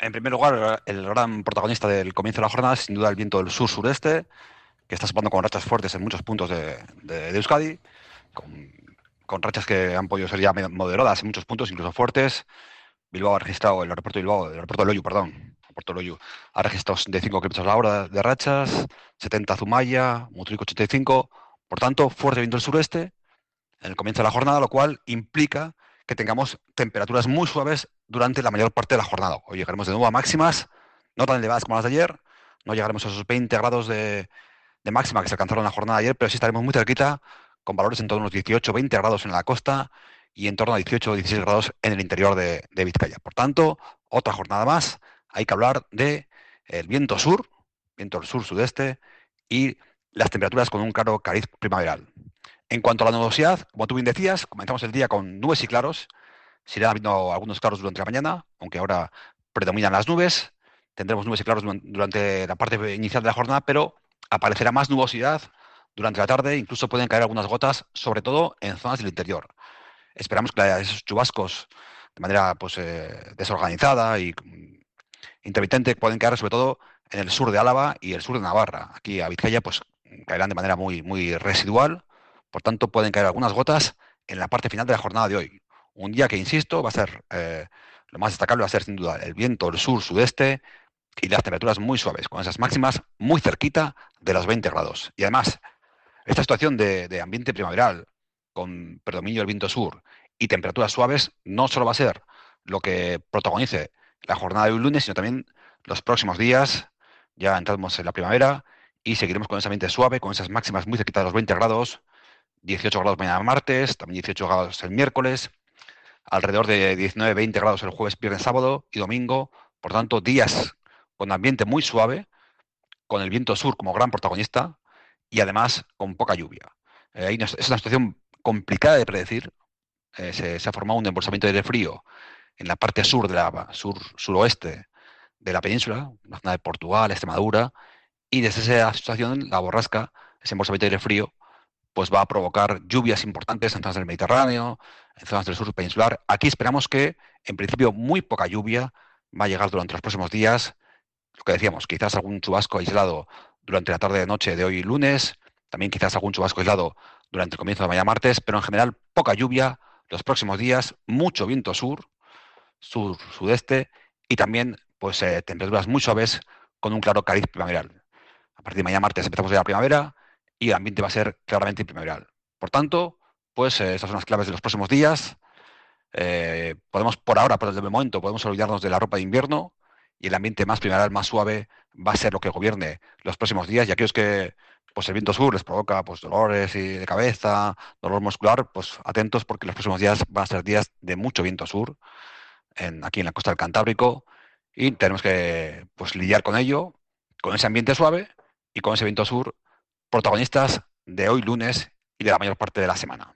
En primer lugar, el gran protagonista del comienzo de la jornada es sin duda el viento del sur-sureste, que está sopando con rachas fuertes en muchos puntos de Euskadi, con, con rachas que han podido ser ya moderadas en muchos puntos, incluso fuertes. Bilbao ha registrado, el aeropuerto de Bilbao, el aeropuerto de Loiu, perdón, el aeropuerto de Loiu, ha registrado 65 kilómetros a la hora de rachas, 70 Zumaya, Mutrico 85. Por tanto, fuerte viento del sureste en el comienzo de la jornada, lo cual implica que tengamos temperaturas muy suaves durante la mayor parte de la jornada. Hoy llegaremos de nuevo a máximas no tan elevadas como las de ayer, no llegaremos a esos 20 grados de máxima que se alcanzaron en la jornada de ayer, pero sí estaremos muy cerquita, con valores en torno a unos 18, 20 grados en la costa y en torno a 18 o 16 grados en el interior de Vizcaya. Por tanto, otra jornada más, hay que hablar de el viento del sur-sudeste y las temperaturas con un claro cariz primaveral. En cuanto a la nubosidad, como tú bien decías, comenzamos el día con nubes y claros. Se irán habiendo algunos claros durante la mañana, aunque ahora predominan las nubes. Tendremos nubes y claros durante la parte inicial de la jornada, pero aparecerá más nubosidad durante la tarde. Incluso pueden caer algunas gotas, sobre todo en zonas del interior. Esperamos que esos chubascos de manera desorganizada y intermitente pueden caer sobre todo en el sur de Álava y el sur de Navarra. Aquí a Vizcaya pues caerán de manera muy residual, por tanto pueden caer algunas gotas en la parte final de la jornada de hoy. Un día que, insisto, va a ser, lo más destacable va a ser sin duda el viento del sur-sudeste y las temperaturas muy suaves, con esas máximas muy cerquita de los 20 grados. Y además, esta situación de ambiente primaveral, con predominio del viento sur y temperaturas suaves, no solo va a ser lo que protagonice la jornada de hoy lunes, sino también los próximos días. Ya entramos en la primavera y seguiremos con ese ambiente suave, con esas máximas muy cerquita de los 20 grados, 18 grados mañana martes, también 18 grados el miércoles, alrededor de 19-20 grados el jueves, viernes, sábado y domingo. Por tanto, días con ambiente muy suave, con el viento sur como gran protagonista y además con poca lluvia. Es una situación complicada de predecir. Se ha formado un embolsamiento de aire frío en la parte sur de la suroeste de la península, la zona de Portugal, Extremadura, y desde esa situación, la borrasca, ese embolsamiento de aire frío, pues va a provocar lluvias importantes en zonas del Mediterráneo, en zonas del sur peninsular. Aquí esperamos que, en principio, muy poca lluvia va a llegar durante los próximos días. Lo que decíamos, quizás algún chubasco aislado durante la tarde de noche de hoy lunes, también quizás algún chubasco aislado durante el comienzo de mañana martes, pero en general poca lluvia los próximos días, mucho viento sur-sudeste y también temperaturas muy suaves con un claro cariz primaveral. A partir de mañana martes empezamos ya la primavera y el ambiente va a ser claramente primaveral. Por tanto, estas son las claves de los próximos días. Podemos, por ahora, por el momento, podemos olvidarnos de la ropa de invierno y el ambiente más primaveral, más suave, va a ser lo que gobierne los próximos días. Y aquellos que el viento sur les provoca dolores de cabeza, dolor muscular, pues atentos porque los próximos días van a ser días de mucho viento sur aquí en la costa del Cantábrico y tenemos que lidiar con ello, con ese ambiente suave y con ese viento sur, protagonistas de hoy lunes y de la mayor parte de la semana.